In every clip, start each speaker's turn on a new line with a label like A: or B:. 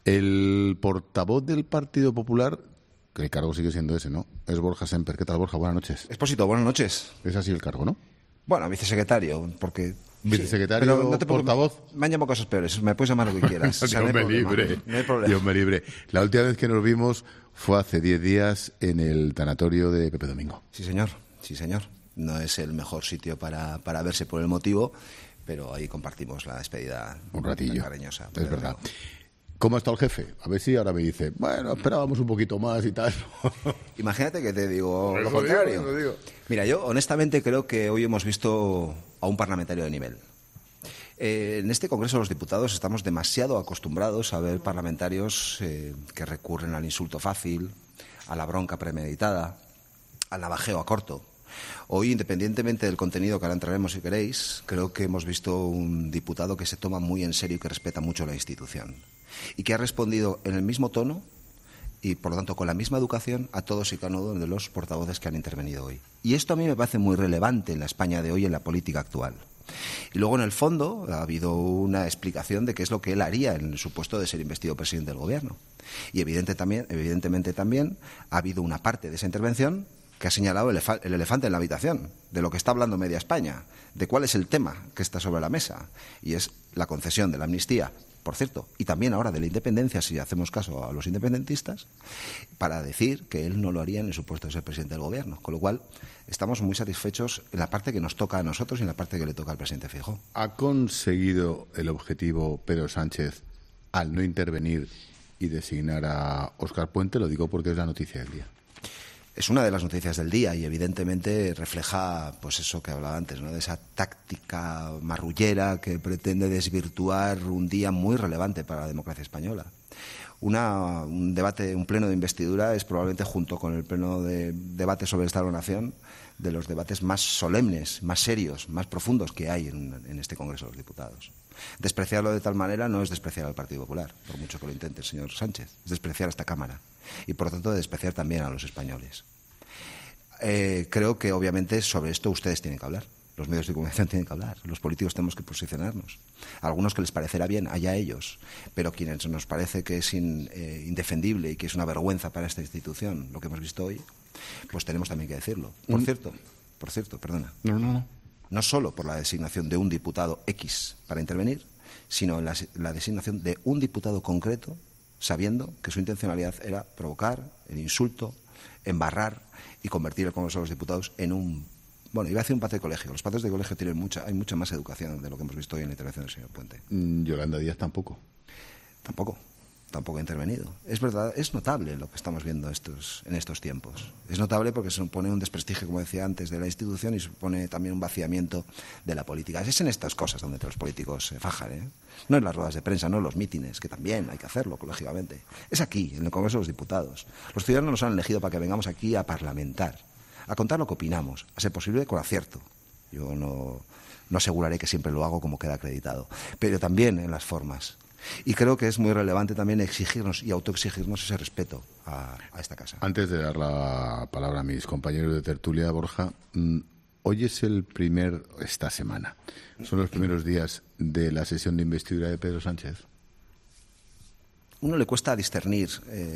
A: El portavoz del Partido Popular, que el cargo sigue siendo ese, ¿no? Es Borja Semper. ¿Qué tal, Borja? Buenas noches.
B: Expósito, buenas noches.
A: Es así el cargo, ¿no?
B: Bueno, vicesecretario, porque...
A: Vicesecretario,
B: sí, pero no te
A: portavoz.
B: Me han llamado cosas peores, me puedes llamar lo que quieras. O sea,
A: Dios me libre.
B: No hay problema.
A: Dios me libre. La última vez que nos vimos fue hace 10 días en el tanatorio de Pepe Domingo.
B: Sí, señor. Sí, señor. No es el mejor sitio para verse por el motivo, pero ahí compartimos la despedida.
A: Un ratillo.
B: Cariñosa.
A: Es verdad. ¿Cómo está el jefe? A ver si ahora me dice, bueno, esperábamos un poquito más y tal.
B: Imagínate que te digo lo contrario.
A: Digo.
B: Mira, yo honestamente creo que hoy hemos visto a un parlamentario de nivel. En este Congreso de los Diputados estamos demasiado acostumbrados a ver parlamentarios que recurren al insulto fácil, a la bronca premeditada, al navajeo a corto. Hoy, independientemente del contenido que ahora entraremos si queréis, creo que hemos visto un diputado que se toma muy en serio y que respeta mucho la institución. Y que ha respondido en el mismo tono y, por lo tanto, con la misma educación a todos y cada uno de los portavoces que han intervenido hoy. Y esto a mí me parece muy relevante en la España de hoy, en la política actual. Y luego, en el fondo, ha habido una explicación de qué es lo que él haría en el supuesto de ser investido presidente del Gobierno. Y evidentemente también ha habido una parte de esa intervención que ha señalado el elefante en la habitación, de lo que está hablando media España, de cuál es el tema que está sobre la mesa, y es la concesión de la amnistía, por cierto, y también ahora de la independencia, si hacemos caso a los independentistas, para decir que él no lo haría en el supuesto de ser presidente del Gobierno. Con lo cual, estamos muy satisfechos en la parte que nos toca a nosotros y en la parte que le toca al presidente Feijóo.
A: ¿Ha conseguido el objetivo Pedro Sánchez al no intervenir y designar a Óscar Puente? Lo digo porque es la noticia del día.
B: Es una de las noticias del día y evidentemente refleja pues eso que hablaba antes, ¿no? De esa táctica marrullera que pretende desvirtuar un día muy relevante para la democracia española. Un pleno de investidura es probablemente, junto con el pleno de debate sobre el Estado de la Nación, de los debates más solemnes, más serios, más profundos que hay en este Congreso de los Diputados. Despreciarlo de tal manera no es despreciar al Partido Popular, por mucho que lo intente el señor Sánchez, es despreciar a esta Cámara y, por lo tanto, despreciar también a los españoles. Creo que, obviamente, sobre esto ustedes tienen que hablar. Los medios de comunicación tienen que hablar. Los políticos tenemos que posicionarnos. A algunos que les parecerá bien, allá ellos. Pero quienes nos parece que es indefendible y que es una vergüenza para esta institución lo que hemos visto hoy, pues tenemos también que decirlo. Por cierto, perdona. No solo por la designación de un diputado X para intervenir, sino en la designación de un diputado concreto, sabiendo que su intencionalidad era provocar el insulto, embarrar y convertir el Congreso de los Diputados en un... Bueno, iba a decir un patio de colegio. Los patios de colegio tienen hay mucha más educación de lo que hemos visto hoy en la intervención del señor Puente.
A: Yolanda Díaz tampoco.
B: Tampoco ha intervenido. Es verdad, es notable lo que estamos viendo en estos tiempos. Es notable porque se supone un desprestigio, como decía antes, de la institución y supone también un vaciamiento de la política. Es en estas cosas donde los políticos se fajan, ¿eh? No en las ruedas de prensa, no en los mítines, que también hay que hacerlo, lógicamente. Es aquí, en el Congreso de los Diputados. Los ciudadanos nos han elegido para que vengamos aquí a parlamentar, a contar lo que opinamos, a ser posible con acierto. Yo no aseguraré que siempre lo hago como queda acreditado, pero también en las formas. Y creo que es muy relevante también exigirnos y autoexigirnos ese respeto a esta casa.
A: Antes de dar la palabra a mis compañeros de tertulia, Borja, hoy es esta semana, son los primeros días de la sesión de investidura de Pedro Sánchez.
B: Uno le cuesta discernir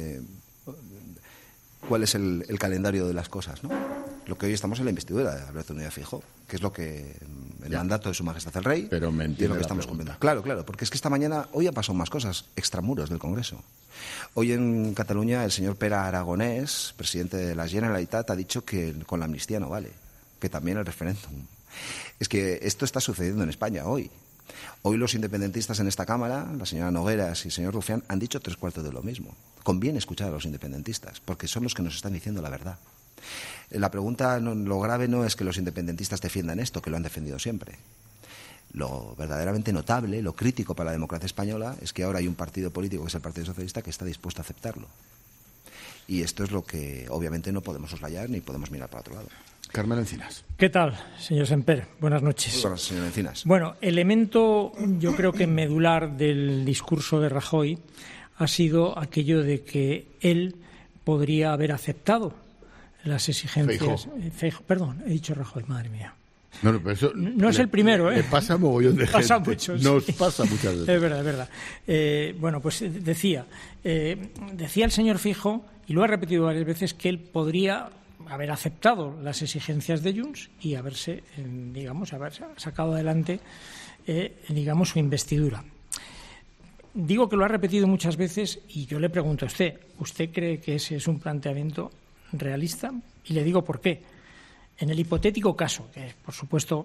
B: cuál es el calendario de las cosas, ¿no? Lo que hoy estamos en la investidura de Alberto Núñez Feijóo, que es lo que el mandato de Su Majestad el Rey,
A: pero me entiende,
B: y es lo que estamos cumpliendo. Claro, porque es que hoy han pasado más cosas extramuros del Congreso. Hoy en Cataluña el señor Pere Aragonés, presidente de la Generalitat, ha dicho que con la amnistía no vale, que también el referéndum. Es que esto está sucediendo en España hoy. Hoy los independentistas en esta Cámara, la señora Nogueras y el señor Rufián, han dicho 3/4 de lo mismo. Conviene escuchar a los independentistas, porque son los que nos están diciendo la verdad. La pregunta, lo grave no es que los independentistas defiendan esto, que lo han defendido siempre. Lo verdaderamente notable, lo crítico para la democracia española, es que ahora hay un partido político, que es el Partido Socialista, que está dispuesto a aceptarlo. Y esto es lo que obviamente no podemos soslayar ni podemos mirar para otro lado.
A: Carmen Encinas.
C: ¿Qué tal, señor Semper? Buenas noches.
B: Muy buenas, señor Encinas.
C: Bueno, elemento, yo creo que medular del discurso de Rajoy ha sido aquello de que él podría haber aceptado las exigencias... Feijóo, perdón, he dicho Rajoy, madre mía.
A: No, pero eso
C: no es el primero, ¿eh?
A: Le pasa mogollón de gente.
C: Pasa mucho,
A: Nos
C: sí.
A: pasa muchas veces.
C: Es verdad, es verdad. Bueno, pues decía el señor Feijóo, y lo ha repetido varias veces, que él podría haber aceptado las exigencias de Junts y haberse sacado adelante, su investidura. Digo que lo ha repetido muchas veces y yo le pregunto a ¿usted cree que ese es un planteamiento realista? Y le digo por qué. En el hipotético caso, que por supuesto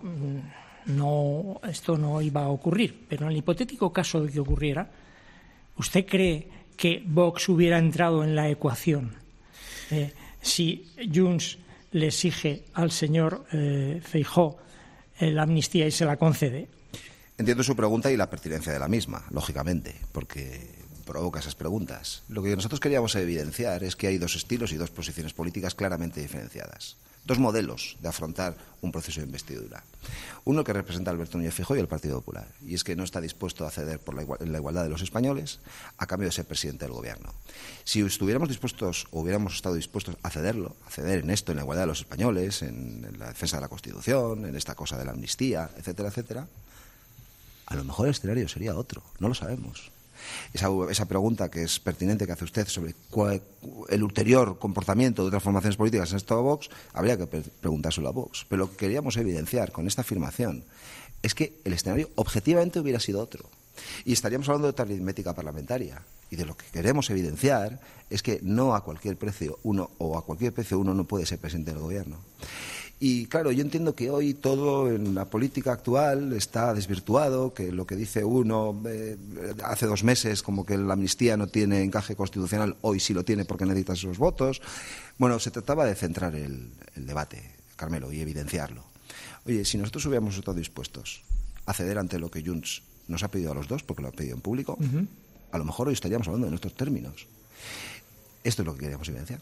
C: esto no iba a ocurrir, pero en el hipotético caso de que ocurriera, ¿usted cree que Vox hubiera entrado en la ecuación si Junts le exige al señor Feijóo la amnistía y se la concede?
B: Entiendo su pregunta y la pertinencia de la misma, lógicamente, porque provoca esas preguntas. Lo que nosotros queríamos evidenciar es que hay dos estilos y dos posiciones políticas claramente diferenciadas. Dos modelos de afrontar un proceso de investidura. Uno que representa a Alberto Núñez Feijóo y el Partido Popular, y es que no está dispuesto a ceder por la igualdad de los españoles a cambio de ser presidente del Gobierno. Si estuviéramos dispuestos o hubiéramos estado dispuestos a ceder en esto, en la igualdad de los españoles, en la defensa de la Constitución, en esta cosa de la amnistía, etcétera, etcétera, a lo mejor el escenario sería otro, no lo sabemos. Esa pregunta que es pertinente que hace usted sobre el ulterior comportamiento de otras formaciones políticas en esto de Vox, habría que preguntárselo a Vox. Pero lo que queríamos evidenciar con esta afirmación es que el escenario objetivamente hubiera sido otro. Y estaríamos hablando de aritmética parlamentaria. Y de lo que queremos evidenciar es que no a cualquier precio uno no puede ser presidente del Gobierno. Y claro, yo entiendo que hoy todo en la política actual está desvirtuado, que lo que dice uno hace 2 meses como que la amnistía no tiene encaje constitucional, hoy sí lo tiene porque necesita esos votos. Bueno, se trataba de centrar el debate, Carmelo, y evidenciarlo. Oye, si nosotros hubiéramos estado dispuestos a ceder ante lo que Junts nos ha pedido a los dos, porque lo ha pedido en público, a lo mejor hoy estaríamos hablando de nuestros términos. Esto es lo que queríamos evidenciar.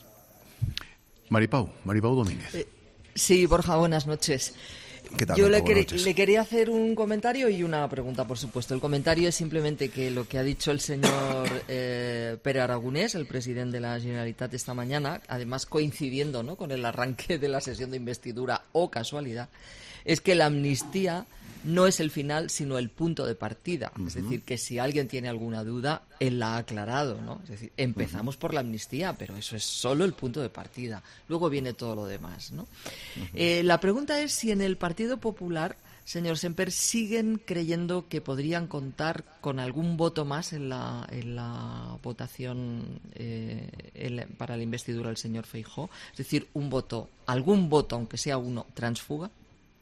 A: Maripau Domínguez.
D: Sí, Borja, buenas noches.
B: ¿Qué tal,
D: Yo
B: Borja?
D: le quería hacer un comentario y una pregunta, por supuesto. El comentario es simplemente que lo que ha dicho el señor Pere Aragonés, el presidente de la Generalitat esta mañana, además coincidiendo, ¿no?, con el arranque de la sesión de investidura, o casualidad, es que la amnistía no es el final, sino el punto de partida. Es decir, que si alguien tiene alguna duda, él la ha aclarado, ¿no? Es decir, empezamos por la amnistía, pero eso es solo el punto de partida. Luego viene todo lo demás, ¿no? La pregunta es si en el Partido Popular, señor Semper, siguen creyendo que podrían contar con algún voto más en la votación para la investidura del señor Feijóo. Es decir, algún voto, aunque sea uno, transfuga.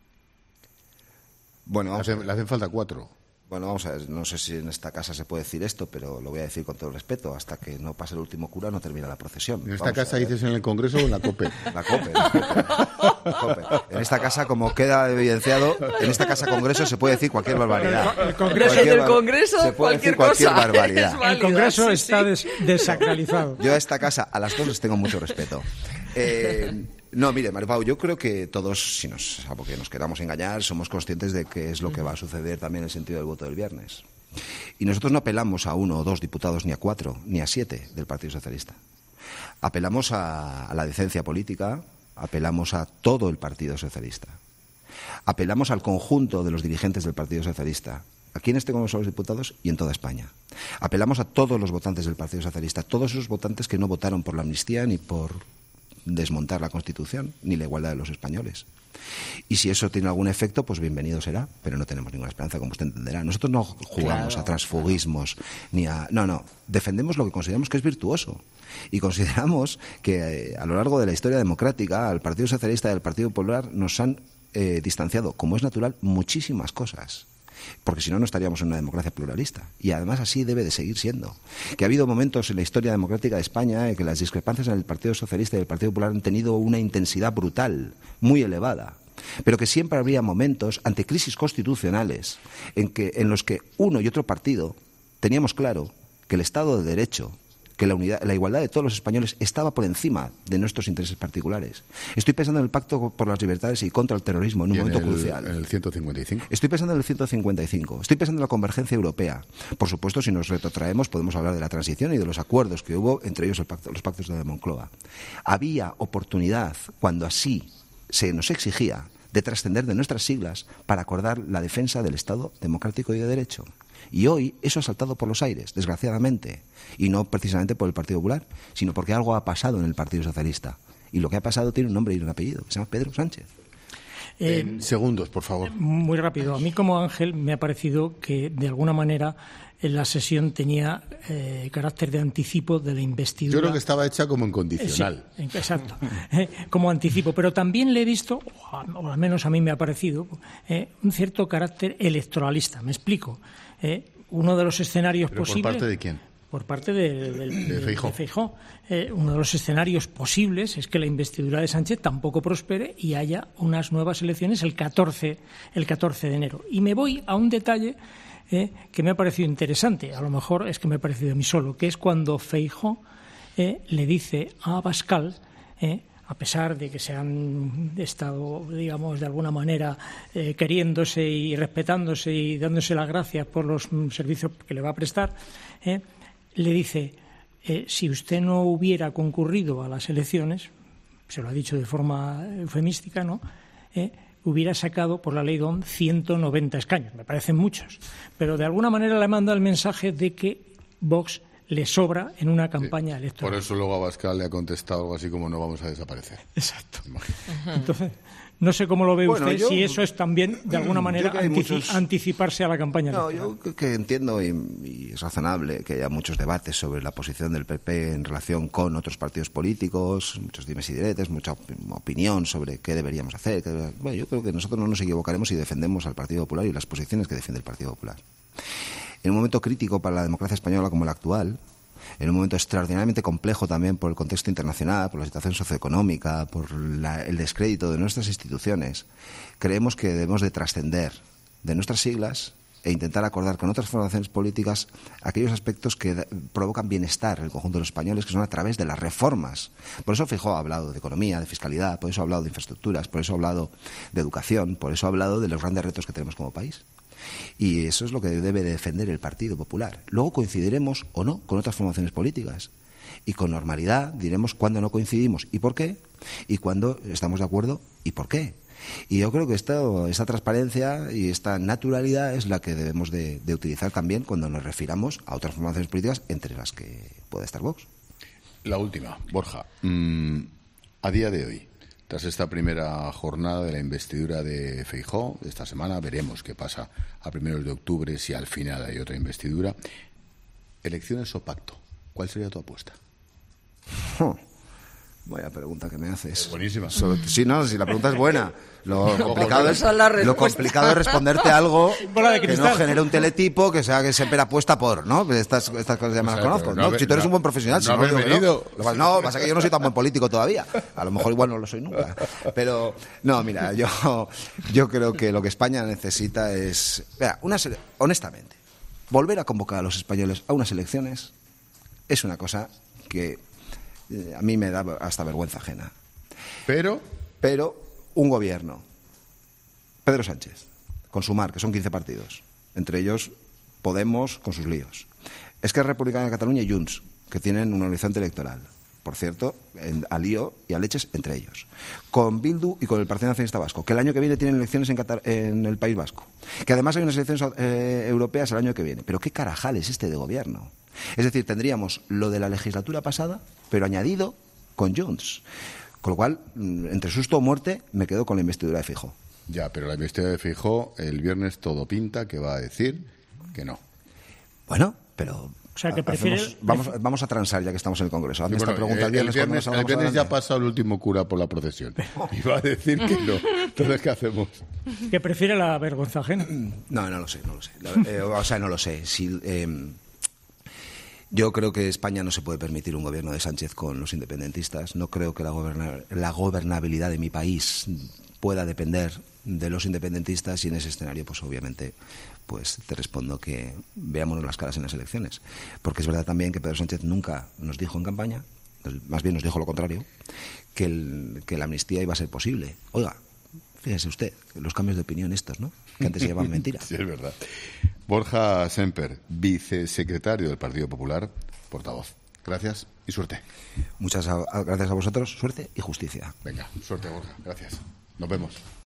B: Bueno,
A: Le hacen falta 4.
B: Bueno, vamos a ver, no sé si en esta casa se puede decir esto, pero lo voy a decir con todo el respeto. Hasta que no pase el último cura no termina la procesión.
A: ¿En esta casa dices en el Congreso o en la COPE?
B: La COPE. En esta casa, como queda evidenciado, en esta casa Congreso se puede decir cualquier barbaridad.
D: En el Congreso
B: se puede decir
D: cualquier
B: cualquier barbaridad.
D: Es válida,
C: El Congreso
D: sí,
C: está desacralizado.
B: Yo a esta casa, a las dos les tengo mucho respeto. No, mire, Maripau, yo creo que todos, salvo que nos queramos engañar, somos conscientes de qué es lo que va a suceder también en el sentido del voto del viernes. Y nosotros no apelamos a 1 o 2 diputados, ni a 4, ni a 7 del Partido Socialista. Apelamos a la decencia política, apelamos a todo el Partido Socialista. Apelamos al conjunto de los dirigentes del Partido Socialista, aquí en este Congreso de los Diputados y en toda España. Apelamos a todos los votantes del Partido Socialista, todos esos votantes que no votaron por la amnistía ni por desmontar la Constitución ni la igualdad de los españoles. Y si eso tiene algún efecto, pues bienvenido será, pero no tenemos ninguna esperanza, como usted entenderá. Nosotros no jugamos a transfugismos ni a... No, defendemos lo que consideramos que es virtuoso. Y consideramos que a lo largo de la historia democrática al Partido Socialista y al Partido Popular nos han distanciado, como es natural, muchísimas cosas. Porque si no, no estaríamos en una democracia pluralista. Y además así debe de seguir siendo. Que ha habido momentos en la historia democrática de España en que las discrepancias en el Partido Socialista y el Partido Popular han tenido una intensidad brutal, muy elevada. Pero que siempre habría momentos ante crisis constitucionales en los que uno y otro partido teníamos claro que el Estado de Derecho, que la igualdad de todos los españoles estaba por encima de nuestros intereses particulares. Estoy pensando en el Pacto por las Libertades y contra el terrorismo en un momento crucial.
A: En el 155.
B: Estoy pensando en el 155. Estoy pensando en la convergencia europea. Por supuesto, si nos retrotraemos, podemos hablar de la transición y de los acuerdos que hubo, entre ellos los pactos de Moncloa. Había oportunidad, cuando así se nos exigía, de trascender de nuestras siglas para acordar la defensa del Estado democrático y de derecho. Y hoy eso ha saltado por los aires, desgraciadamente, y no precisamente por el Partido Popular, sino porque algo ha pasado en el Partido Socialista. Y lo que ha pasado tiene un nombre y un apellido, que se llama Pedro Sánchez.
A: Segundos, por favor.
C: Muy rápido. A mí, como Ángel, me ha parecido que, de alguna manera, la sesión tenía carácter de anticipo de la investidura.
A: Yo creo que estaba hecha como en condicional.
C: Sí, exacto, como anticipo. Pero también le he visto, o al menos a mí me ha parecido, un cierto carácter electoralista. Me explico. Uno de los escenarios
A: ¿Pero
C: posibles...
A: por parte de quién?
C: Por parte de
A: Feijóo.
C: Feijóo. Uno de los escenarios posibles es que la investidura de Sánchez tampoco prospere y haya unas nuevas elecciones el 14 de enero. Y me voy a un detalle que me ha parecido interesante, a lo mejor es que me ha parecido a mí solo, que es cuando Feijóo le dice a Abascal, a pesar de que se han estado, digamos, de alguna manera queriéndose y respetándose y dándose las gracias por los servicios que le va a prestar, le dice, si usted no hubiera concurrido a las elecciones, se lo ha dicho de forma eufemística, ¿no?, hubiera sacado por la ley DON 190 escaños. Me parecen muchos. Pero de alguna manera le manda el mensaje de que Vox le sobra en una campaña electoral.
A: Por eso luego Abascal le ha contestado algo así como no vamos a desaparecer.
C: Exacto. Entonces, no sé cómo lo ve usted, si eso es también, de alguna manera, anticiparse a la campaña electoral.
B: Yo creo que entiendo y es razonable que haya muchos debates sobre la posición del PP en relación con otros partidos políticos, muchos dimes y diretes, mucha opinión sobre qué deberíamos hacer. Bueno, yo creo que nosotros no nos equivocaremos si defendemos al Partido Popular y las posiciones que defiende el Partido Popular. En un momento crítico para la democracia española como el actual, en un momento extraordinariamente complejo también por el contexto internacional, por la situación socioeconómica, por el descrédito de nuestras instituciones, creemos que debemos de trascender de nuestras siglas e intentar acordar con otras formaciones políticas aquellos aspectos que provocan bienestar en el conjunto de los españoles, que son a través de las reformas. Por eso Feijóo ha hablado de economía, de fiscalidad, por eso ha hablado de infraestructuras, por eso ha hablado de educación, por eso ha hablado de los grandes retos que tenemos como país. Y eso es lo que debe de defender el Partido Popular. Luego coincidiremos o no con otras formaciones políticas. Y con normalidad diremos cuándo no coincidimos y por qué, y cuándo estamos de acuerdo y por qué. Y yo creo que esta transparencia y esta naturalidad es la que debemos de utilizar también cuando nos refiramos a otras formaciones políticas, entre las que puede estar Vox.
A: La última, Borja. A día de hoy, tras esta primera jornada de la investidura de Feijóo, esta semana veremos qué pasa a primeros de octubre, si al final hay otra investidura. ¿Elecciones o pacto? ¿Cuál sería tu apuesta?
B: Vaya pregunta que me haces.
A: Es buenísima.
B: Si la pregunta es buena. Lo complicado es responderte algo que no genere un teletipo, que sea que siempre apuesta por, ¿no? Estas cosas ya me las conozco. Si tú eres un buen profesional, si no, pasa que yo no soy tan buen político todavía. A lo mejor igual no lo soy nunca. Pero, no, mira, yo creo que lo que España necesita es, honestamente, volver a convocar a los españoles a unas elecciones es una cosa que a mí me da hasta vergüenza ajena. Pero un gobierno, Pedro Sánchez, con Sumar, que son 15 partidos, entre ellos Podemos con sus líos, Esquerra Republicana de Cataluña y Junts, que tienen un horizonte electoral, por cierto, a lío y a leches entre ellos, con Bildu y con el Partido Nacionalista Vasco, que el año que viene tienen elecciones en el País Vasco, que además hay unas elecciones europeas el año que viene. Pero qué carajal es este de gobierno. Es decir, tendríamos lo de la legislatura pasada, pero añadido con Junts. Con lo cual, entre susto o muerte, me quedo con la investidura de Feijóo.
A: Ya, pero la investidura de Feijóo, el viernes todo pinta que va a decir que no.
B: Bueno, pero...
C: O sea, que
B: vamos a transar ya que estamos en el Congreso. Hazme esta pregunta el viernes
A: ya ha pasado el último cura por la procesión. Y va a decir que no. Entonces, ¿qué hacemos?
C: ¿Que prefiere la vergüenza ajena?
B: No lo sé. No lo sé. Yo creo que España no se puede permitir un gobierno de Sánchez con los independentistas. No creo que la gobernabilidad de mi país pueda depender de los independentistas, y en ese escenario, pues obviamente, pues te respondo que veámonos las caras en las elecciones. Porque es verdad también que Pedro Sánchez nunca nos dijo en campaña, más bien nos dijo lo contrario, que la amnistía iba a ser posible. Oiga, fíjese usted, los cambios de opinión estos, ¿no? Que antes se llamaban mentiras.
A: Sí, es verdad. Borja Semper, vicesecretario del Partido Popular, portavoz. Gracias y suerte.
B: Muchas gracias a vosotros, suerte y justicia.
A: Venga, suerte, Borja. Gracias. Nos vemos.